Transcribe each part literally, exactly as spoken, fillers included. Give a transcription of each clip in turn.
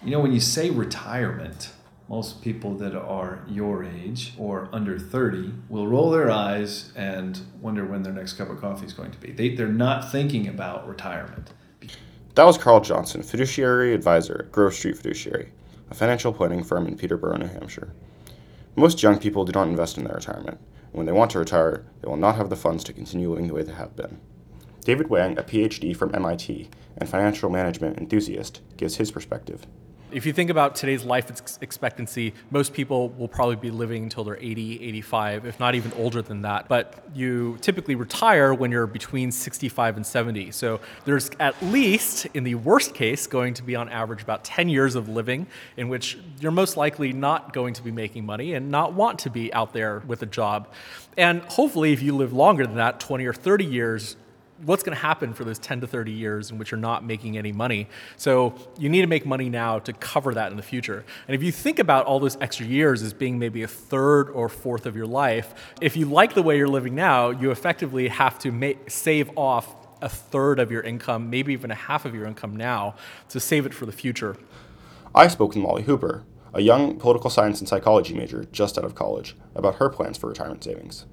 You know, when you say retirement, most people that are your age or under thirty will roll their eyes and wonder when their next cup of coffee is going to be. They, they're not thinking about retirement. That was Carl Johnson, fiduciary advisor at Grove Street Fiduciary, a financial planning firm in Peterborough, New Hampshire. Most young people do not invest in their retirement, and when they want to retire, they will not have the funds to continue living the way they have been. David Wang, a P H D from M I T and financial management enthusiast, gives his perspective. If you think about today's life expectancy, most people will probably be living until they're eighty, eighty-five, if not even older than that. But you typically retire when you're between sixty-five and seventy. So there's at least, in the worst case, going to be on average about ten years of living in which you're most likely not going to be making money and not want to be out there with a job. And hopefully, if you live longer than that, twenty or thirty years, what's going to happen for those ten to thirty years in which you're not making any money? So you need to make money now to cover that in the future. And if you think about all those extra years as being maybe a third or fourth of your life, if you like the way you're living now, you effectively have to make, save off a third of your income, maybe even a half of your income now, to save it for the future. I spoke with Molly Hooper, a young political science and psychology major just out of college, about her plans for retirement savings.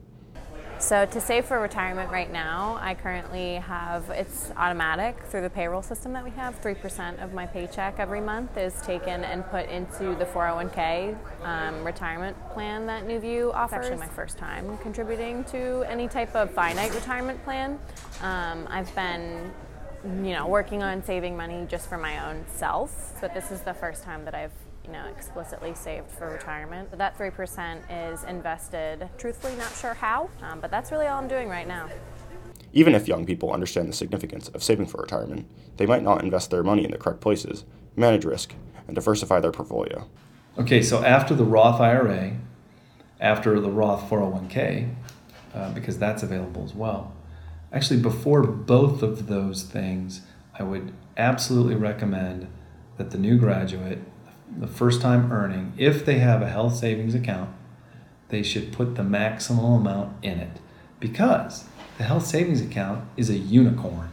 So to save for retirement right now, I currently have, it's automatic through the payroll system that we have. three percent of my paycheck every month is taken and put into the four oh one k um, retirement plan that NewView offers. It's actually my first time contributing to any type of finite retirement plan. Um, I've been you know, working on saving money just for my own self, but this is the first time that I've you know, explicitly saved for retirement. That three percent is invested, truthfully not sure how, um, but that's really all I'm doing right now. Even if young people understand the significance of saving for retirement, they might not invest their money in the correct places, manage risk, and diversify their portfolio. Okay, so after the Roth I R A, after the Roth four oh one k, uh, because that's available as well, actually before both of those things, I would absolutely recommend that the new graduate, the first time earning, if they have a health savings account, they should put the maximum amount in it, because the health savings account is a unicorn.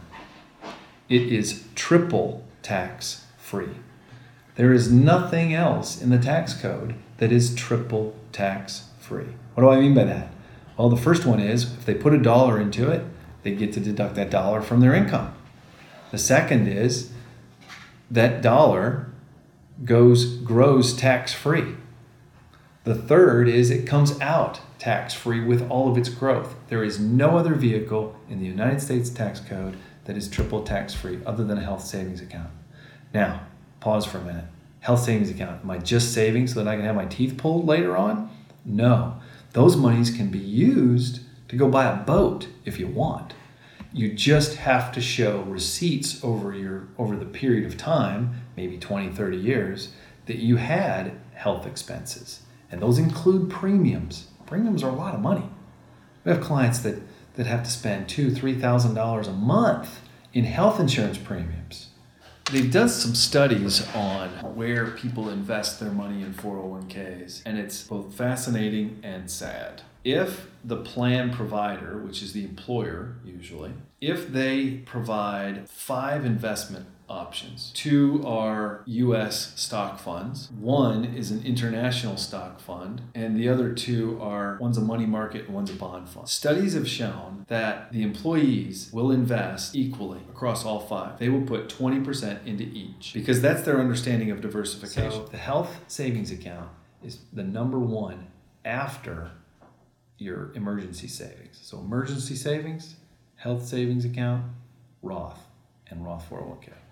It is triple tax free. There is nothing else in the tax code that is triple tax free. What do I mean by that? Well, the first one is if they put a dollar into it, they get to deduct that dollar from their income. The second is that dollar goes grows tax-free. The third is it comes out tax-free with all of its growth. There is no other vehicle in the United States tax code that is triple tax-free other than a health savings account. Now, pause for a minute. Health savings account, am I just saving so that I can have my teeth pulled later on? No. Those monies can be used to go buy a boat if you want. You just have to show receipts over your over the period of time, maybe twenty, thirty years, that you had health expenses. And those include premiums. Premiums are a lot of money. We have clients that, that have to spend two thousand, three thousand dollars a month in health insurance premiums. They've done some studies on where people invest their money in four oh one k's, and it's both fascinating and sad. If the plan provider, which is the employer usually, if they provide five investment options, two are U S stock funds, one is an international stock fund, and the other two are, one's a money market and one's a bond fund. Studies have shown that the employees will invest equally across all five. They will put twenty percent into each because that's their understanding of diversification. So the health savings account is the number one after your emergency savings. So emergency savings, health savings account, Roth, and Roth four oh one k.